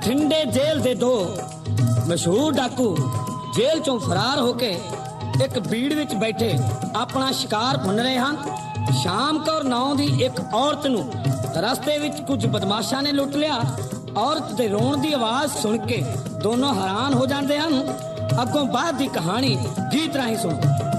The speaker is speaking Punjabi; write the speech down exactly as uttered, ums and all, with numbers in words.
ਬਠਿੰਡੇ ਜੇਲ੍ਹ ਦੇ ਦੋ ਮਸ਼ਹੂਰ ਡਾਕੂ ਜੇਲ੍ਹ ਚੋਂ ਫਰਾਰ ਹੋ ਕੇ ਇੱਕ ਬੀੜ ਵਿੱਚ ਬੈਠੇ ਆਪਣਾ ਸ਼ਿਕਾਰ ਭੁੰਨ ਰਹੇ ਹਨ। ਸ਼ਾਮ ਕੌਰ ਨਾਂ ਦੀ ਇੱਕ ਔਰਤ ਨੂੰ ਰਸਤੇ ਵਿੱਚ ਕੁਝ ਬਦਮਾਸ਼ਾਂ ਨੇ ਲੁੱਟ ਲਿਆ। ਔਰਤ ਦੇ ਰੋਣ ਦੀ ਆਵਾਜ਼ ਸੁਣ ਕੇ ਦੋਨੋਂ ਹੈਰਾਨ ਹੋ ਜਾਂਦੇ ਹਨ। ਅੱਗੋਂ ਬਾਅਦ ਦੀ ਕਹਾਣੀ ਗੀਤ ਰਾਹੀਂ ਸੁਣੋ।